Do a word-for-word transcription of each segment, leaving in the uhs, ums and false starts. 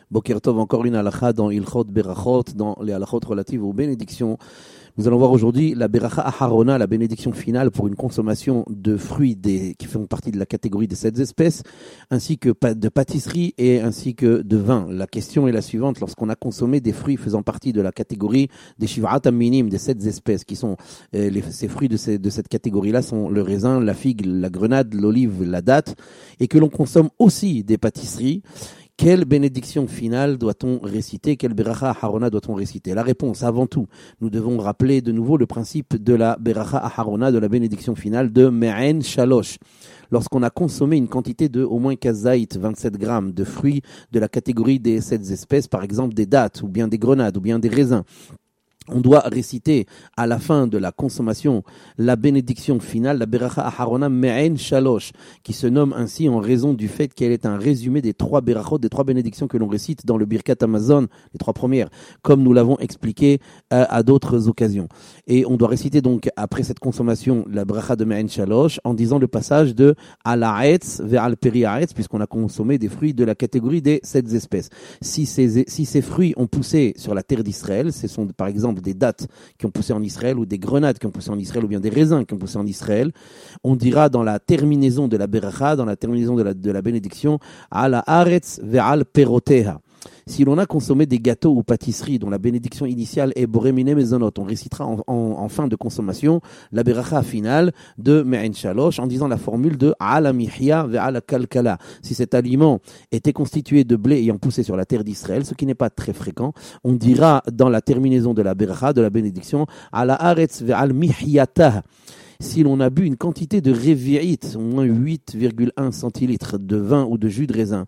Boker Tov, encore une halakha dans Ilchot Berachot, dans les halachot relatives aux bénédictions. Nous allons voir aujourd'hui la Beracha Aharona, la bénédiction finale pour une consommation de fruits des, qui font partie de la catégorie des sept espèces, ainsi que de pâtisserie et ainsi que de vin. La question est la suivante: lorsqu'on a consommé des fruits faisant partie de la catégorie des Shiv'at Aminim, des sept espèces, qui sont euh, les, ces fruits de, ces, de cette catégorie-là sont le raisin, la figue, la grenade, l'olive, la date, et que l'on consomme aussi des pâtisseries, quelle bénédiction finale doit-on réciter? Quelle Beracha Aharona doit-on réciter? La réponse, avant tout, nous devons rappeler de nouveau le principe de la Beracha Aharona, de la bénédiction finale de Me'en Shalosh. Lorsqu'on a consommé une quantité de au moins kazaït, vingt-sept grammes de fruits de la catégorie des sept espèces, par exemple des dattes, ou bien des grenades, ou bien des raisins, on doit réciter à la fin de la consommation la bénédiction finale, la Beracha Aharona Me'en Shalosh, qui se nomme ainsi en raison du fait qu'elle est un résumé des trois berachot, des trois bénédictions que l'on récite dans le Birkat Hamazon, les trois premières, comme nous l'avons expliqué à, à d'autres occasions. Et on doit réciter donc, après cette consommation, la Beracha de Me'en Shalosh, en disant le passage de Al Ha'etz ve'al Peri Ha'etz, puisqu'on a consommé des fruits de la catégorie des sept espèces. Si ces, si ces fruits ont poussé sur la terre d'Israël, ce sont par exemple des dattes qui ont poussé en Israël, ou des grenades qui ont poussé en Israël, ou bien des raisins qui ont poussé en Israël, on dira dans la terminaison de la beracha, dans la terminaison de la, de la bénédiction, ala haaretz ve'al peroteha. Si l'on a consommé des gâteaux ou pâtisseries dont la bénédiction initiale est boremine mezonot, on récitera en, en, en fin de consommation la beracha finale de Me'en Shalosh en disant la formule de ala mihya ve'ala kalkala. Si cet aliment était constitué de blé ayant poussé sur la terre d'Israël, ce qui n'est pas très fréquent, on dira dans la terminaison de la beracha, de la bénédiction, ala haaretz ve'al mihyatah. Si l'on a bu une quantité de revi'it, au moins huit virgule un centilitres de vin ou de jus de raisin,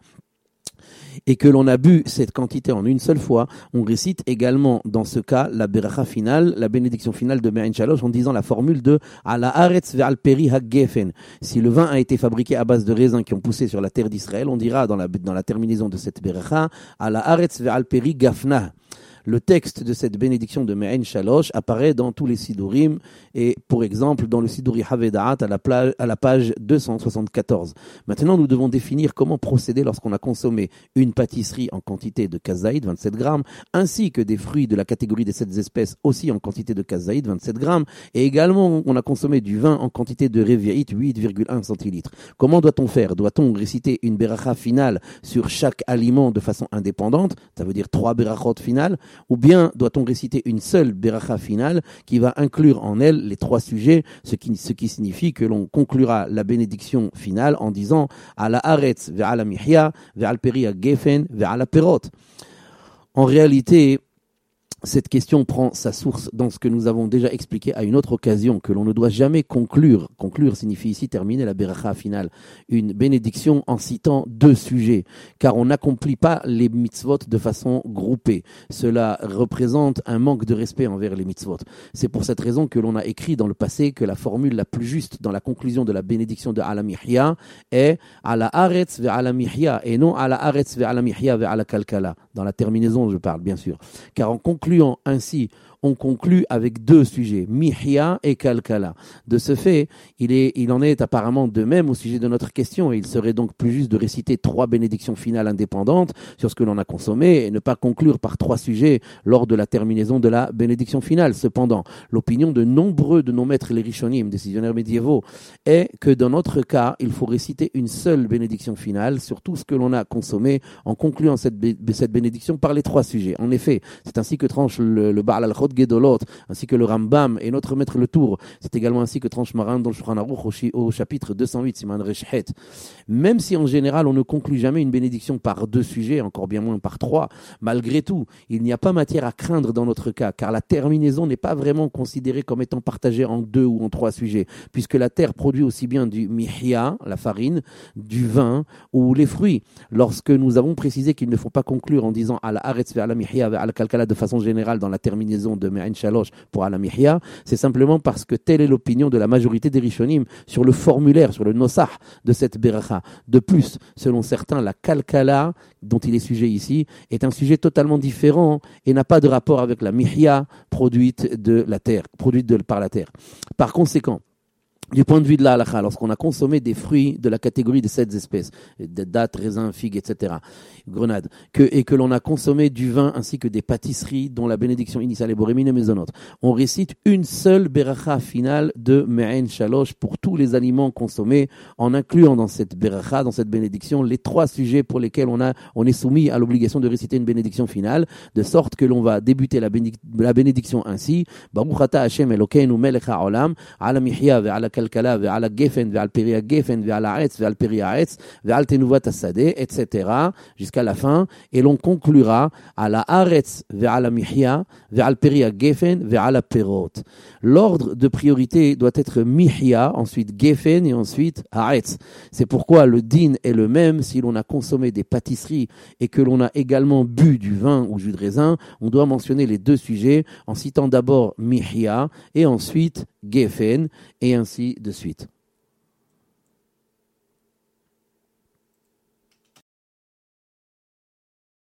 et que l'on a bu cette quantité en une seule fois, on récite également dans ce cas la beracha finale, la bénédiction finale de Me'en Shalosh en disant la formule de ala haaretz ve'al peri ha-gefen. Si le vin a été fabriqué à base de raisins qui ont poussé sur la terre d'Israël, on dira dans la, dans la terminaison de cette beracha ala haaretz ve'al peri gafna. Le texte de cette bénédiction de Me'en Shalosh apparaît dans tous les sidurim et, pour exemple, dans le siduri Havedaat à la, pla- à la page deux cent soixante-quatorze. Maintenant, nous devons définir comment procéder lorsqu'on a consommé une pâtisserie en quantité de kazaïd, vingt-sept grammes, ainsi que des fruits de la catégorie des sept espèces aussi en quantité de kazaïd, vingt-sept grammes, et également on a consommé du vin en quantité de revi'it, huit virgule un centilitres. Comment doit-on faire? Doit-on réciter une beracha finale sur chaque aliment de façon indépendante? Ça veut dire trois berachot finales. Ou bien doit-on réciter une seule beracha finale qui va inclure en elle les trois sujets, ce qui, ce qui signifie que l'on conclura la bénédiction finale en disant ala haaretz ve'ala mihya ve'al peri ha-gefen ve'ala perot. En réalité, cette question prend sa source dans ce que nous avons déjà expliqué à une autre occasion, que l'on ne doit jamais conclure. Conclure signifie ici terminer la beracha finale, une bénédiction en citant deux sujets, car on n'accomplit pas les mitzvot de façon groupée. Cela représente un manque de respect envers les mitzvot. C'est pour cette raison que l'on a écrit dans le passé que la formule la plus juste dans la conclusion de la bénédiction de Ala Mihya est Ala Haaretz ve'ala Mihya, et non Ala Haaretz ve'ala Mihya ve'ala Kalkala. Dans la terminaison, je parle bien sûr. Car en concluant ainsi, on conclut avec deux sujets, Mihya et Kalkala. De ce fait, il, est, il en est apparemment de même au sujet de notre question, et il serait donc plus juste de réciter trois bénédictions finales indépendantes sur ce que l'on a consommé et ne pas conclure par trois sujets lors de la terminaison de la bénédiction finale. Cependant, l'opinion de nombreux de nos maîtres les rishonim, décisionnaires médiévaux, est que dans notre cas, il faut réciter une seule bénédiction finale sur tout ce que l'on a consommé en concluant cette, bé- cette bénédiction par les trois sujets. En effet, c'est ainsi que tranche le, le Baal al-Chod Gedolot, ainsi que le Rambam et notre maître le Tour. C'est également ainsi que tranche Maran dans le Shulchan Aruch au, chi- au chapitre deux cent huit, Siman Reshet. Même si en général on ne conclut jamais une bénédiction par deux sujets, encore bien moins par trois, malgré tout, il n'y a pas matière à craindre dans notre cas, car la terminaison n'est pas vraiment considérée comme étant partagée en deux ou en trois sujets, puisque la terre produit aussi bien du mihya, la farine, du vin ou les fruits. Lorsque nous avons précisé qu'il ne faut pas conclure en disant ala haaretz ve'ala mihya ve'ala kalkala de façon générale dans la terminaison de Me'en Shalosh pour ala mihya, c'est simplement parce que telle est l'opinion de la majorité des rishonim sur le formulaire, sur le nosah de cette beracha. De plus, selon certains, la kalkala dont il est sujet ici est un sujet totalement différent et n'a pas de rapport avec la mihya produite de la terre, produite de, par la terre. Par conséquent, Du point de vue de la halakha, lorsqu'on a consommé des fruits de la catégorie des sept espèces, des dattes, raisins, figues, et cetera, grenades, que, et que l'on a consommé du vin ainsi que des pâtisseries dont la bénédiction initiale est borémine et mezonot, on récite une seule beracha finale de Me'en Shalosh pour tous les aliments consommés, en incluant dans cette beracha, dans cette bénédiction, les trois sujets pour lesquels on a, on est soumis à l'obligation de réciter une bénédiction finale, de sorte que l'on va débuter la, bénédic- la bénédiction ainsi, Baruch ata Hashem Elokeinu melech ha'olam, ala mihya ve'ala kalkala ve'ala gefen ve'al peria gefen ve'al ha'etz ve'al peria ha'etz ve'al tenuvat hasadeh, et cetera jusqu'à la fin, et l'on conclura à la ha'etz ve'ala mihya ve'al peria gefen ve'ala perot. L'ordre de priorité doit être mihya, ensuite gefen et ensuite ha'etz. C'est pourquoi le din est le même si l'on a consommé des pâtisseries et que l'on a également bu du vin ou jus de raisin. On doit mentionner les deux sujets en citant d'abord mihya et ensuite gefen et ainsi de suite.